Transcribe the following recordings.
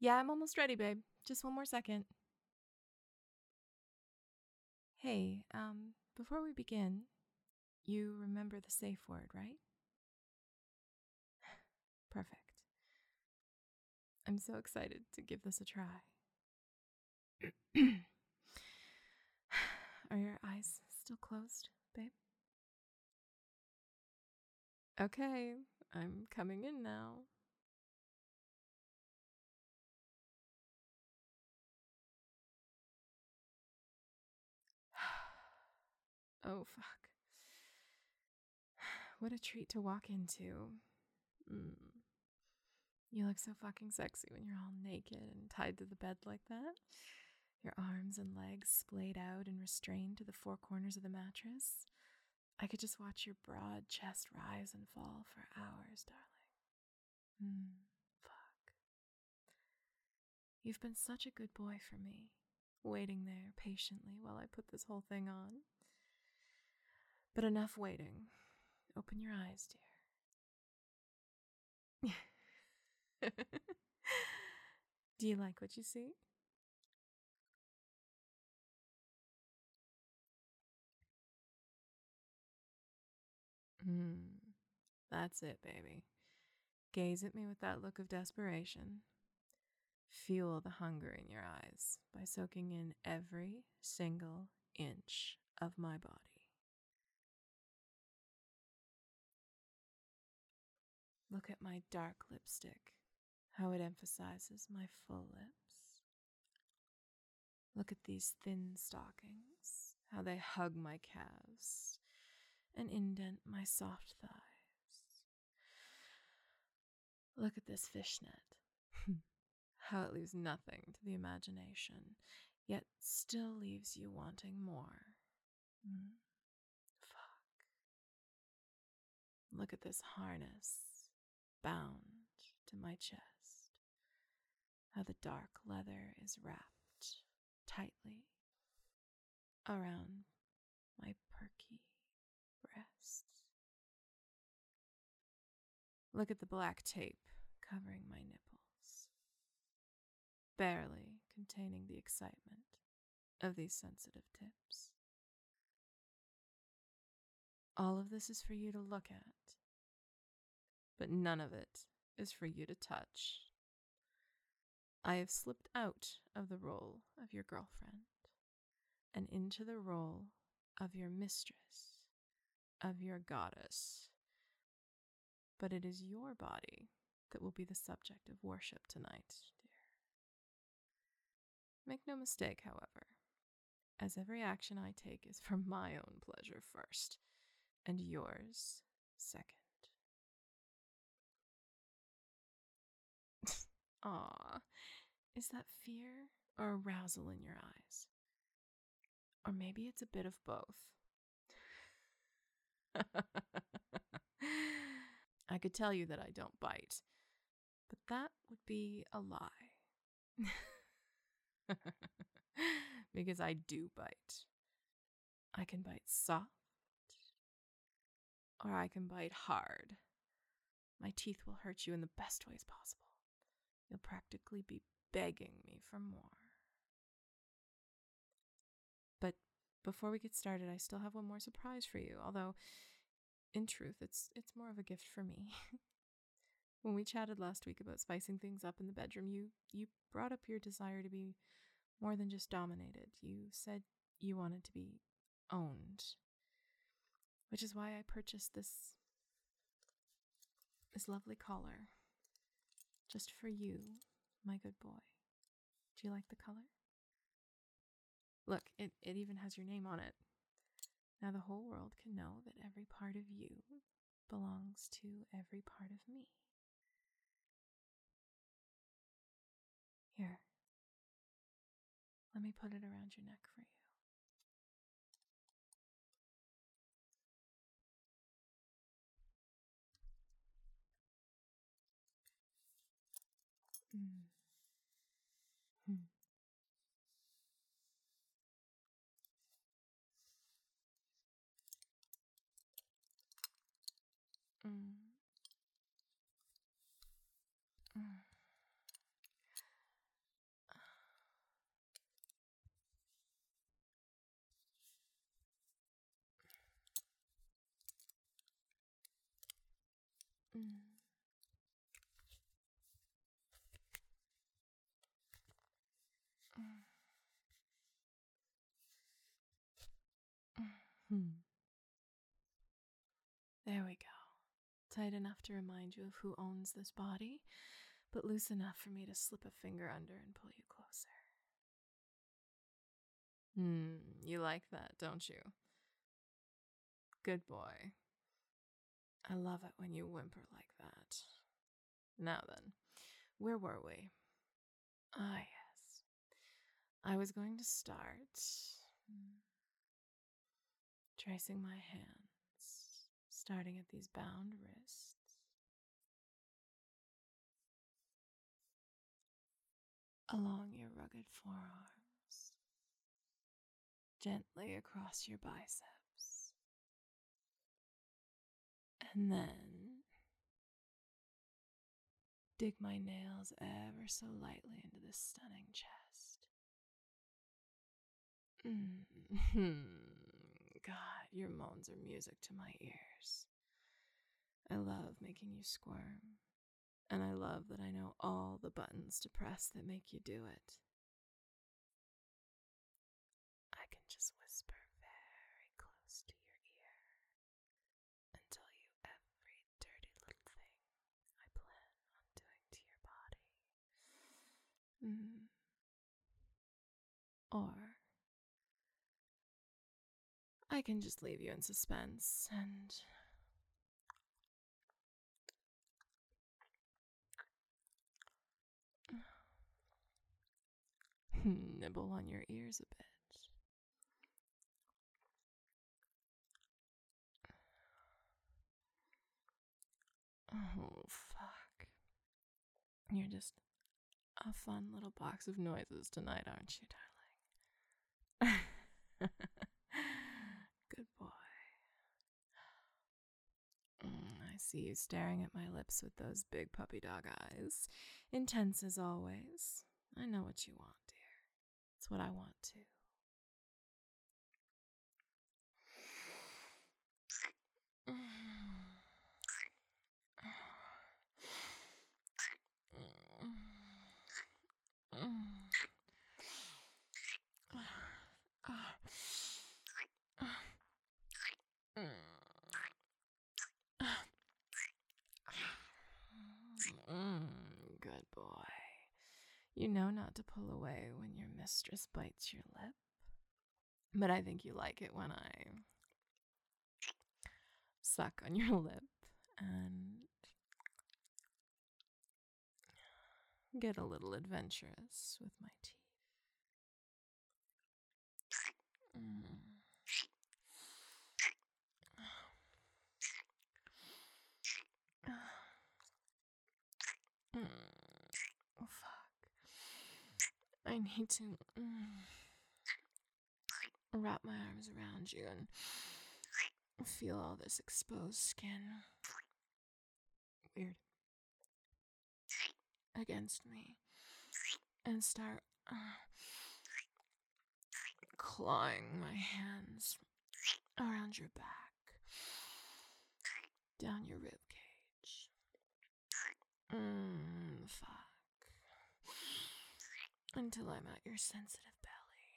Yeah, I'm almost ready, babe. Just one more second. Hey, before we begin, you remember the safe word, right? Perfect. I'm so excited to give this a try. Are your eyes still closed, babe? Okay, I'm coming in now. Oh, fuck. What a treat to walk into. Mm. You look so fucking sexy when you're all naked and tied to the bed like that. Your arms and legs splayed out and restrained to the four corners of the mattress. I could just watch your broad chest rise and fall for hours, darling. Fuck. You've been such a good boy for me, waiting there patiently while I put this whole thing on. But enough waiting. Open your eyes, dear. Do you like what you see? That's it, baby. Gaze at me with that look of desperation. Fuel the hunger in your eyes by soaking in every single inch of my body. Look at my dark lipstick, how it emphasizes my full lips. Look at these thin stockings, how they hug my calves and indent my soft thighs. Look at this fishnet, how it leaves nothing to the imagination, yet still leaves you wanting more. Fuck. Look at this harness, bound to my chest, how the dark leather is wrapped tightly around my perky breasts. Look at the black tape covering my nipples, barely containing the excitement of these sensitive tips. All of this is for you to look at, but none of it is for you to touch. I have slipped out of the role of your girlfriend and into the role of your mistress, of your goddess. But it is your body that will be the subject of worship tonight, dear. Make no mistake, however, as every action I take is for my own pleasure first, and yours second. Aw, is that fear or arousal in your eyes? Or maybe it's a bit of both. I could tell you that I don't bite, but that would be a lie. Because I do bite. I can bite soft, or I can bite hard. My teeth will hurt you in the best ways possible. You'll practically be begging me for more. But before we get started, I still have one more surprise for you, although in truth, it's more of a gift for me. When we chatted last week about spicing things up in the bedroom, you brought up your desire to be more than just dominated. You said you wanted to be owned, which is why I purchased this lovely collar just for you, my good boy. Do you like the color? Look, it even has your name on it. Now the whole world can know that every part of you belongs to every part of me. Here, let me put it around your neck for you. Mm. Hmm. Mm. Mm. Tight enough to remind you of who owns this body, but loose enough for me to slip a finger under and pull you closer. You like that, don't you? Good boy. I love it when you whimper like that. Now then, where were we? Ah, yes. I was going to start tracing my hands, starting at these bound wrists, along your rugged forearms, gently across your biceps, and then dig my nails ever so lightly into this stunning chest. God, your moans are music to my ears. I love making you squirm, and I love that I know all the buttons to press that make you do it. I can just whisper very close to your ear and tell you every dirty little thing I plan on doing to your body. Or I can just leave you in suspense and nibble on your ears a bit. Oh, fuck. You're just a fun little box of noises tonight, aren't you, darling? Good boy. I see you staring at my lips with those big puppy dog eyes. Intense as always. I know what you want, dear. It's what I want too. Good boy. You know not to pull away when your mistress bites your lip, but I think you like it when I suck on your lip and get a little adventurous with my teeth. Oh, fuck. I need to wrap my arms around you and feel all this exposed skin. Weird. Against me. And start clawing my hands around your back, down your rib cage. Fuck. Until I'm at your sensitive belly.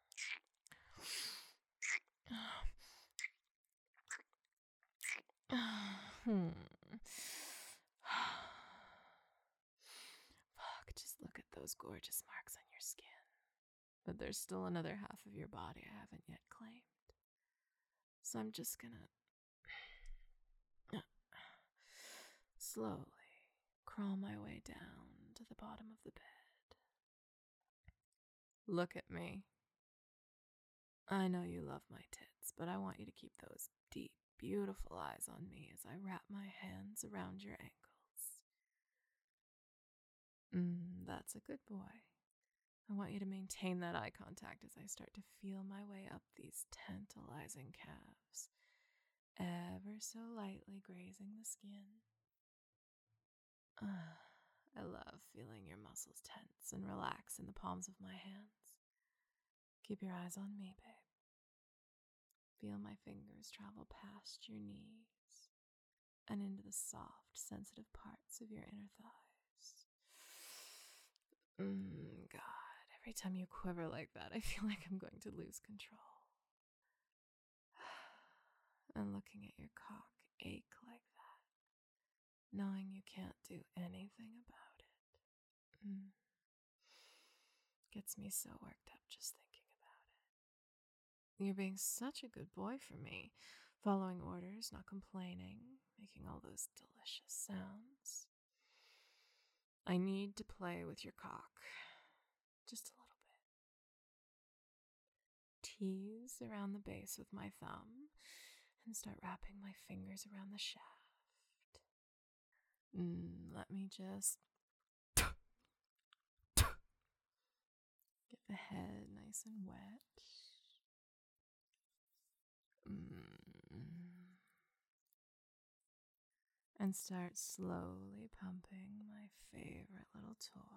Fuck, just look at those gorgeous marks on your skin. But there's still another half of your body I haven't yet claimed. So I'm just gonna slowly crawl my way down to the bottom of the bed. Look at me. I know you love my tits, but I want you to keep those deep, beautiful eyes on me as I wrap my hands around your ankles. That's a good boy. I want you to maintain that eye contact as I start to feel my way up these tantalizing calves, ever so lightly grazing the skin. I love feeling your muscles tense and relax in the palms of my hands. Keep your eyes on me, babe. Feel my fingers travel past your knees and into the soft, sensitive parts of your inner thighs. God, every time you quiver like that, I feel like I'm going to lose control. And looking at your cock ache like that knowing you can't do anything about it. Gets me so worked up just thinking about it. You're being such a good boy for me, following orders, not complaining, making all those delicious sounds. I need to play with your cock. Just a little bit. Tease around the base with my thumb and start wrapping my fingers around the shaft. Let me just get the head nice and wet. And start slowly pumping my favorite little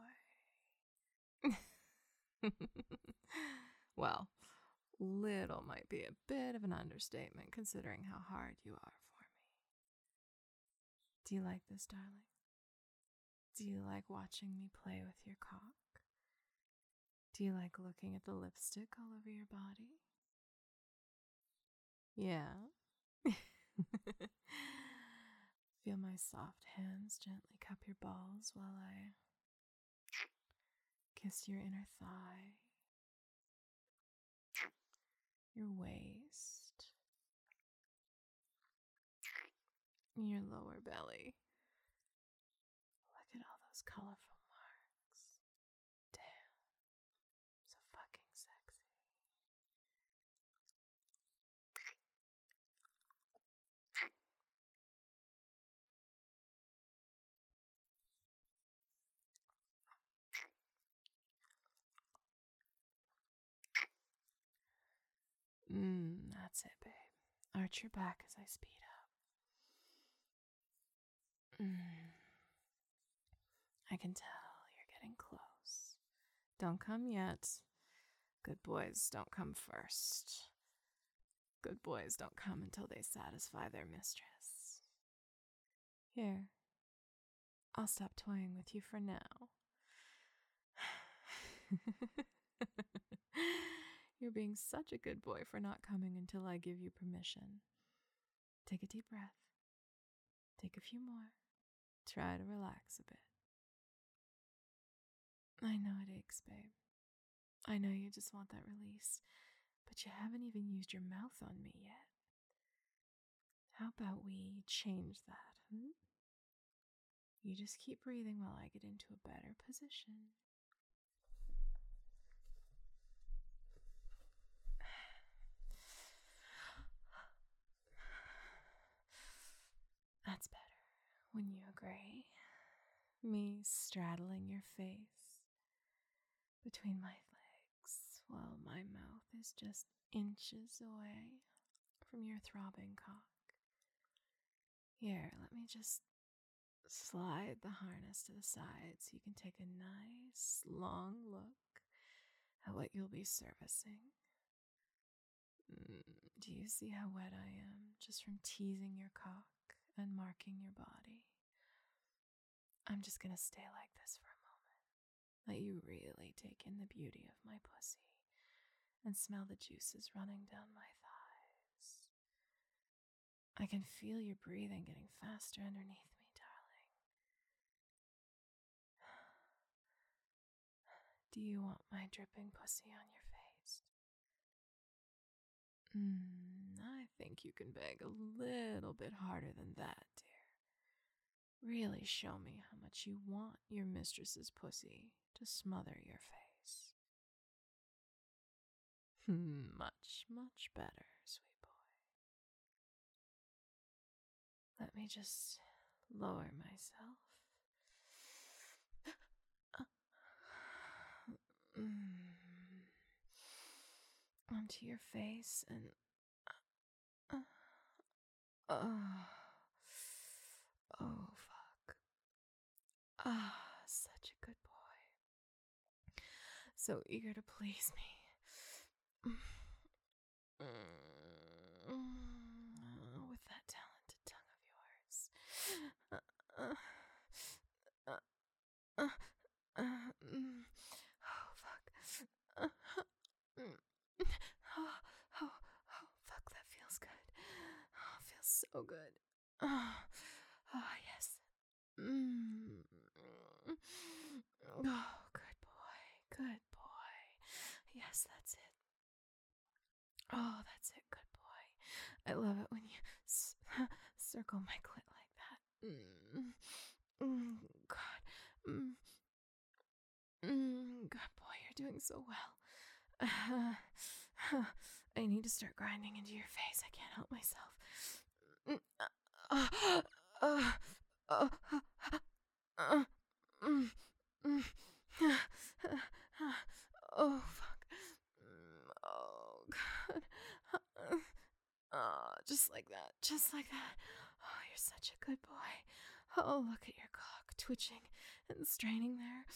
toy. Well, little might be a bit of an understatement considering how hard you are for me. Do you like this, darling? Do you like watching me play with your cock? Do you like looking at the lipstick all over your body? Yeah. Feel my soft hands gently cup your balls while I kiss your inner thigh, your waist, your lower belly. Look at all those colorful marks. Damn, so fucking sexy. That's it, babe. Arch your back as I speed up. I can tell you're getting close. Don't come yet. Good boys don't come first. Good boys don't come until they satisfy their mistress. Here, I'll stop toying with you for now. You're being such a good boy for not coming until I give you permission. Take a deep breath. Take a few more. Try to relax a bit. I know it aches, babe. I know you just want that release, but you haven't even used your mouth on me yet. How about we change that, You just keep breathing while I get into a better position. That's better, when you agree. Me straddling your face between my legs while my mouth is just inches away from your throbbing cock. Here, let me just slide the harness to the side so you can take a nice long look at what you'll be servicing. Do you see how wet I am just from teasing your cock and marking your body? I'm just gonna stay like this for a moment. Let you really take in the beauty of my pussy and smell the juices running down my thighs. I can feel your breathing getting faster underneath me, darling. Do you want my dripping pussy on your face? I think you can beg a little bit harder than that, dear. Really show me how much you want your mistress's pussy to smother your face. Much, much better, sweet boy. Let me just lower myself. Onto your face and oh fuck. Such a good boy. So eager to please me. With that talented tongue of yours. Oh fuck. Oh, fuck, that feels good. Oh, it feels so good. Oh, yes. Oh, good boy. Good boy. Yes, that's it. Oh, that's it. Good boy. I love it when you circle my clit like that. God. Good boy, you're doing so well. I need to start grinding into your face. I can't help myself. Oh, fuck. Oh, God. Just like that. Just like that. Oh, you're such a good boy. Oh, look at your cock twitching and straining there.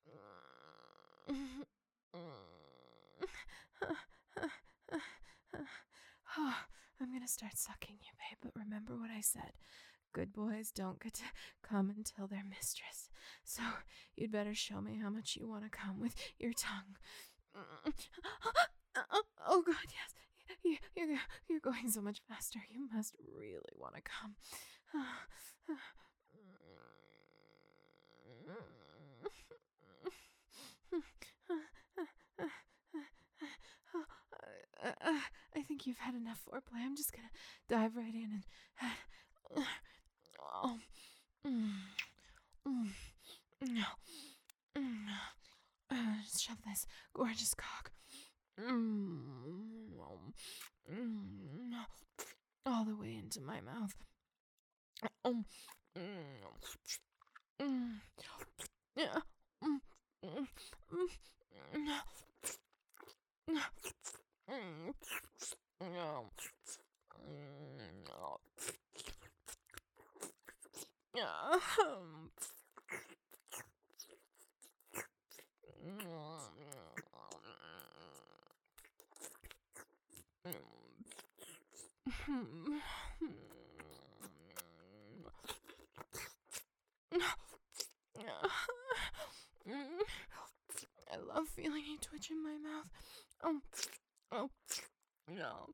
Oh, I'm gonna start sucking you, babe, but remember what I said. Good boys don't get to come until their mistress. So you'd better show me how much you want to come with your tongue. Oh God, yes. You're going so much faster. You must really want to come. I think you've had enough foreplay. I'm just gonna dive right in and just shove this gorgeous cock all the way into my mouth. I love feeling you twitch in my mouth. Oh, no.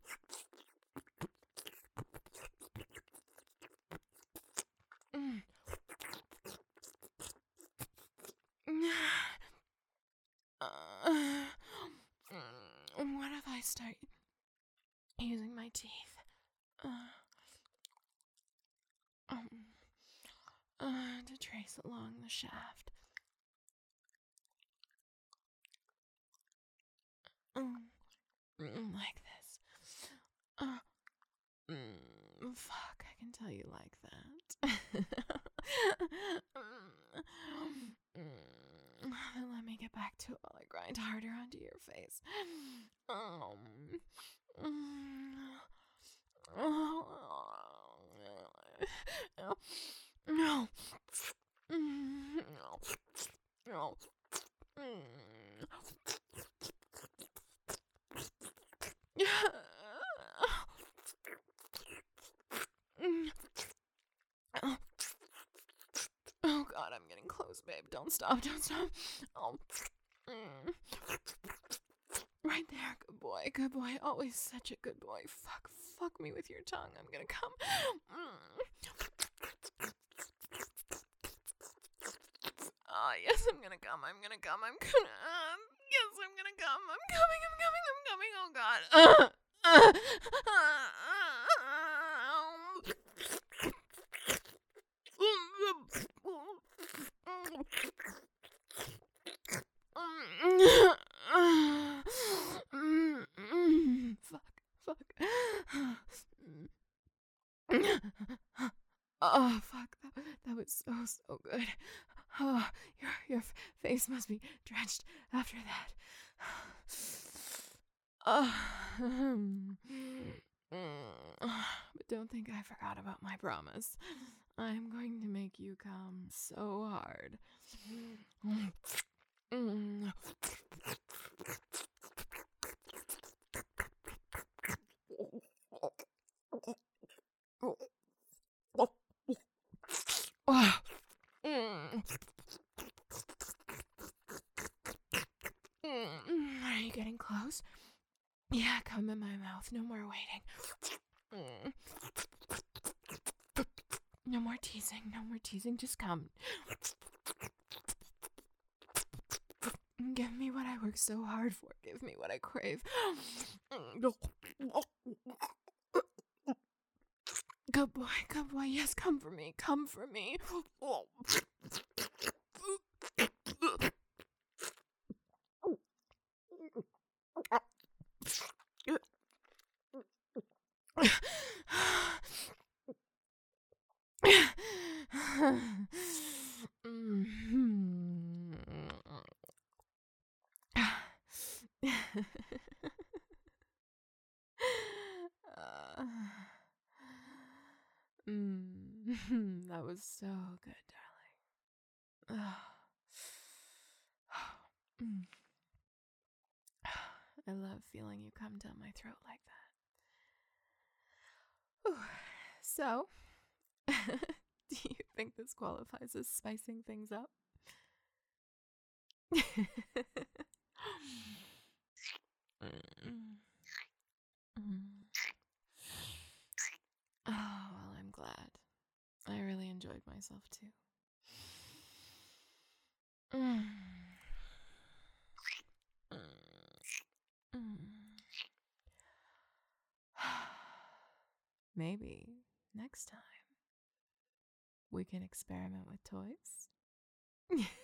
What if I start using my teeth? To trace along the shaft. Like this. Fuck, I can tell you like that. Then let me get back to it while I grind harder onto your face. No. Oh God, I'm getting close, babe. Don't stop, don't stop. Oh. Right there, good boy, always such a good boy. Fuck me with your tongue. I'm gonna come. Oh, yes, I'm gonna come. Yes, I'm gonna come. I'm coming. Oh God. Fuck. Oh, fuck. That was so good. Oh, your face must be drenched after that. But don't think I forgot about my promise. I'm going to make you come so hard. Are you getting close? Yeah, come in my mouth. No more waiting. No more teasing. Just come. Give me what I worked so hard for. Give me what I crave. Good boy, yes, come for me, come for me. That was so good, darling. I love feeling you come down my throat like that. So, do you think this qualifies as spicing things up? Oh, well, I'm glad. I really enjoyed myself too. Maybe next time we can experiment with toys.